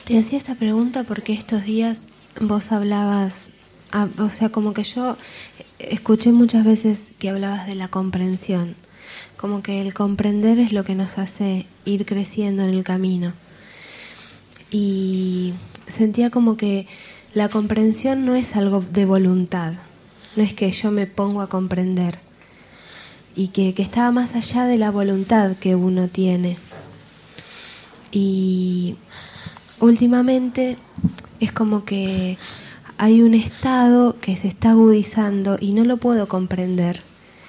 Te hacía esta pregunta porque estos días vos hablabas, o sea, como que yo escuché muchas veces que hablabas de la comprensión, como que el comprender es lo que nos hace ir creciendo en el camino. Y sentía como que la comprensión no es algo de voluntad, no es que yo me pongo a comprender, y que estaba más allá de la voluntad que uno tiene. Y últimamente es como que hay un estado que se está agudizando y no lo puedo comprender.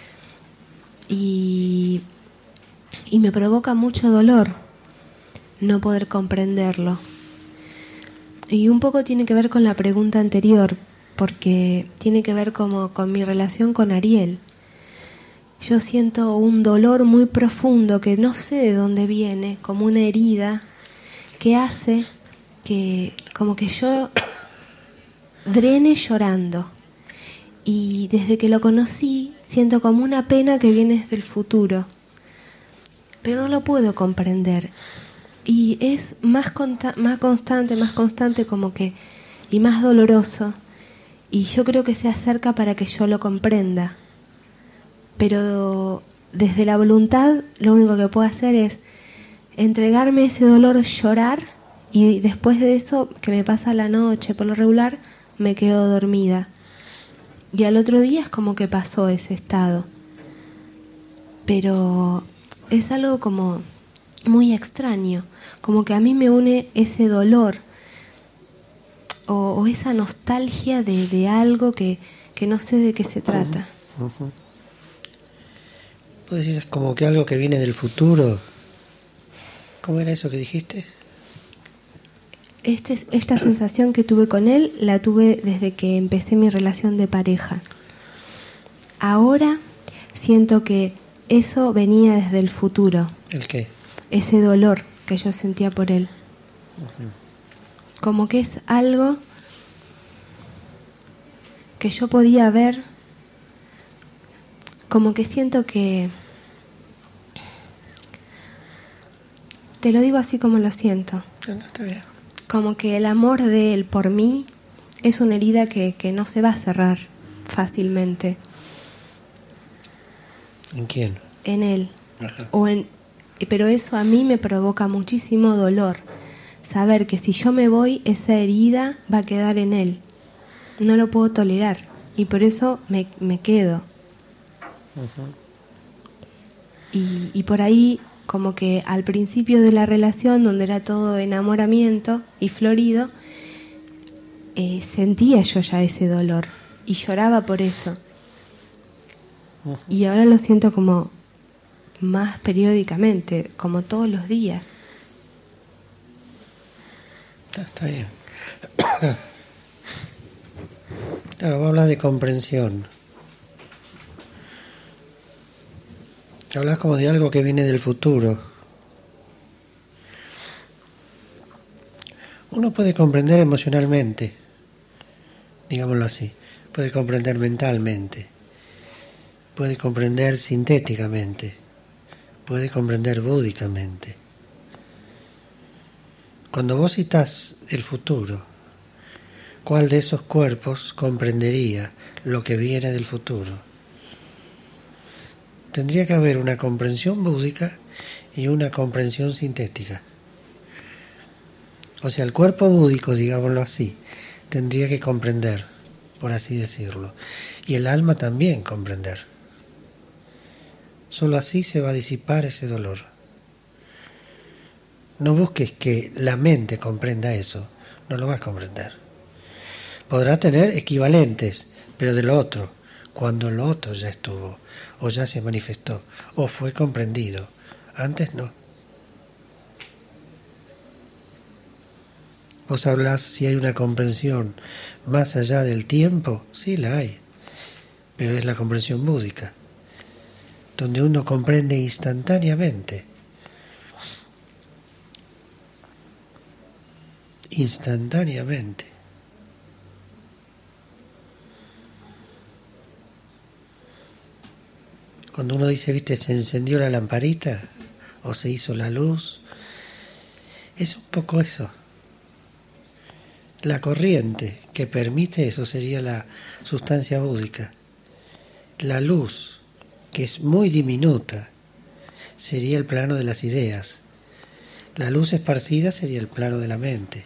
Y me provoca mucho dolor no poder comprenderlo. Y un poco tiene que ver con la pregunta anterior, porque tiene que ver como con mi relación con Ariel. Yo siento un dolor muy profundo que no sé de dónde viene, como una herida que hace que como que yo drene llorando. Y desde que lo conocí siento como una pena que viene desde el futuro, pero no lo puedo comprender. Y es más constante como que, y más doloroso. Y yo creo que se acerca para que yo lo comprenda. Pero desde la voluntad lo único que puedo hacer es entregarme ese dolor, llorar, y después de eso, que me pasa la noche por lo regular, me quedo dormida. Y al otro día es como que pasó ese estado. Pero es algo como muy extraño, como que a mí me une ese dolor o esa nostalgia de algo que no sé de qué se trata. Uh-huh. ¿Vos decís como que algo que viene del futuro? ¿Cómo era eso que dijiste? Esta sensación que tuve con él la tuve desde que empecé mi relación de pareja. Ahora siento que eso venía desde el futuro. ¿El qué? Ese dolor que yo sentía por él. Uh-huh. Como que es algo que yo podía ver, como que siento que... Te lo digo así como lo siento. No, está bien. Como que el amor de él por mí es una herida que no se va a cerrar fácilmente. ¿En quién? En él. Ajá. Pero eso a mí me provoca muchísimo dolor. Saber que si yo me voy, esa herida va a quedar en él. No lo puedo tolerar. Y por eso me quedo. Uh-huh. Y por ahí, como que al principio de la relación, donde era todo enamoramiento y florido, sentía yo ya ese dolor y lloraba por eso. Uh-huh. Y ahora lo siento como más periódicamente, como todos los días. Está bien. Claro, vos hablas de comprensión. Hablas como de algo que viene del futuro. Uno puede comprender emocionalmente, digámoslo así. Puede comprender mentalmente. Puede comprender sintéticamente. Puede comprender búdicamente. Cuando vos citás el futuro, ¿cuál de esos cuerpos comprendería lo que viene del futuro? Tendría que haber una comprensión búdica y una comprensión sintética. O sea, el cuerpo búdico, digámoslo así, tendría que comprender, por así decirlo, y el alma también comprender. Solo así se va a disipar ese dolor. No busques que la mente comprenda eso, no lo vas a comprender. Podrá tener equivalentes, pero de lo otro, cuando lo otro ya estuvo, o ya se manifestó, o fue comprendido. Antes no. Vos hablás si hay una comprensión más allá del tiempo, sí la hay, pero es la comprensión búdica, donde uno comprende instantáneamente. Instantáneamente. Cuando uno dice, viste, se encendió la lamparita o se hizo la luz, es un poco eso. La corriente que permite eso sería la sustancia búdica. La luz, que es muy diminuta, sería el plano de las ideas. La luz esparcida sería el plano de la mente.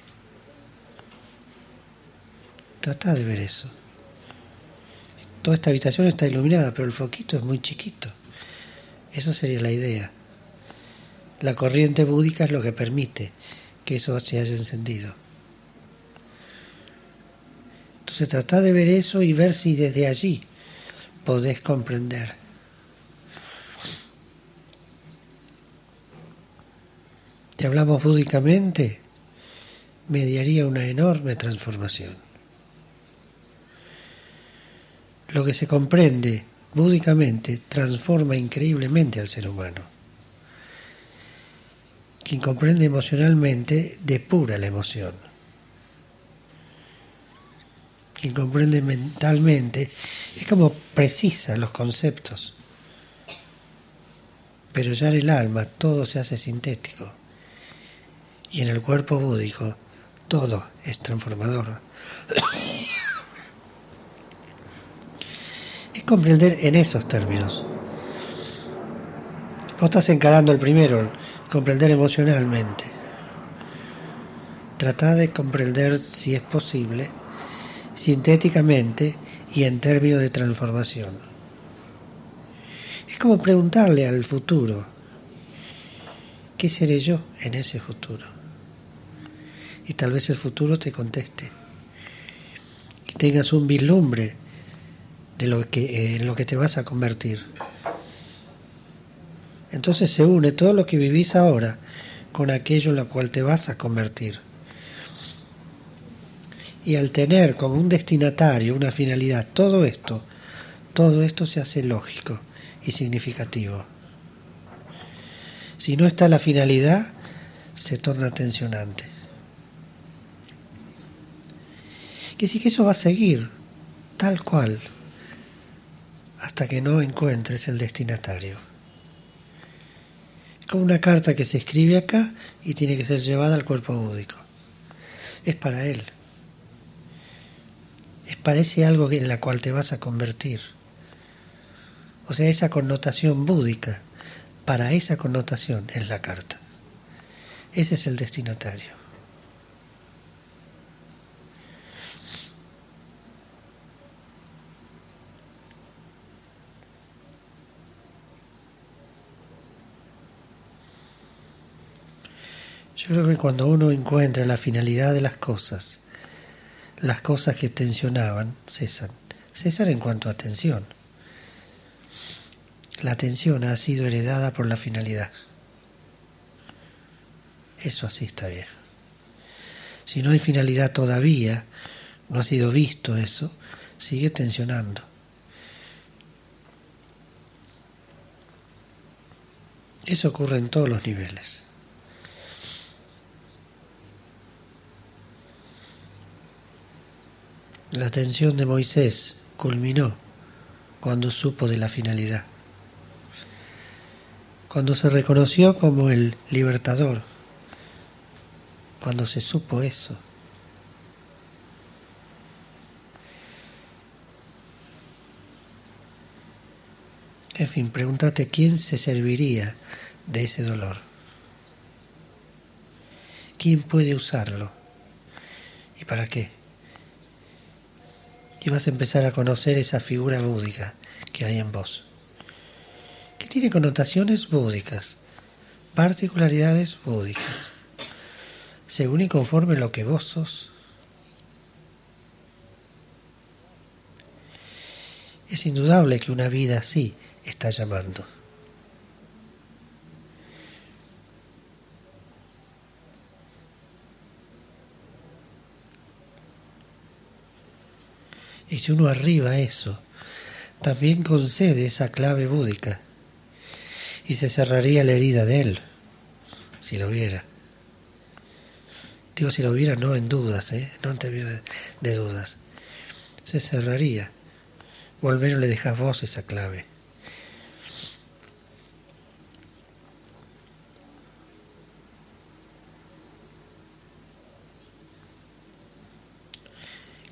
Trata de ver eso. Toda esta habitación está iluminada, pero el foquito es muy chiquito. Eso sería la idea. La corriente búdica es lo que permite que eso se haya encendido. Entonces trata de ver eso y ver si desde allí podés comprender. Si hablamos búdicamente, mediaría una enorme transformación. Lo que se comprende búdicamente transforma increíblemente al ser humano. Quien comprende emocionalmente depura la emoción. Quien comprende mentalmente es como precisa los conceptos. Pero ya en el alma todo se hace sintético. Y en el cuerpo búdico todo es transformador. Es comprender en esos términos. Vos estás encarando el primero, comprender emocionalmente. Trata de comprender, si es posible, sintéticamente y en términos de transformación. Es como preguntarle al futuro, ¿qué seré yo en ese futuro? Y tal vez el futuro te conteste. Que tengas un vislumbre de en lo que te vas a convertir. Entonces se une todo lo que vivís ahora con aquello en lo cual te vas a convertir. Y al tener como un destinatario, una finalidad, todo esto se hace lógico y significativo. Si no está la finalidad, se torna tensionante. Que sí que eso va a seguir, tal cual, hasta que no encuentres el destinatario. Es como una carta que se escribe acá y tiene que ser llevada al cuerpo búdico. Es para él. Es para ese algo en la cual te vas a convertir. O sea, esa connotación búdica, para esa connotación es la carta. Ese es el destinatario. Yo creo que cuando uno encuentra la finalidad de las cosas que tensionaban cesan. Cesan en cuanto a tensión. La tensión ha sido heredada por la finalidad. Eso así está bien. Si no hay finalidad todavía, no ha sido visto eso, sigue tensionando. Eso ocurre en todos los niveles. La tensión de Moisés culminó cuando supo de la finalidad. Cuando se reconoció como el libertador. Cuando se supo eso. En fin, pregúntate quién se serviría de ese dolor. ¿Quién puede usarlo? ¿Y para qué? Y vas a empezar a conocer esa figura búdica que hay en vos, que tiene connotaciones búdicas, particularidades búdicas, según y conforme lo que vos sos. Es indudable que una vida así está llamando. Y si uno arriba eso, también concede esa clave búdica y se cerraría la herida de él, si lo hubiera. Digo si lo hubiera, no en dudas, no en términos de dudas. Se cerraría. O al menos le dejas vos esa clave.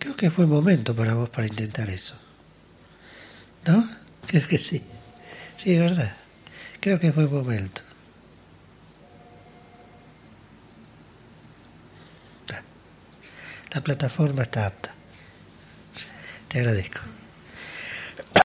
Creo que es buen momento para vos para intentar eso. ¿No? Creo que sí. Sí, es verdad. Creo que es buen momento. La plataforma está apta. Te agradezco.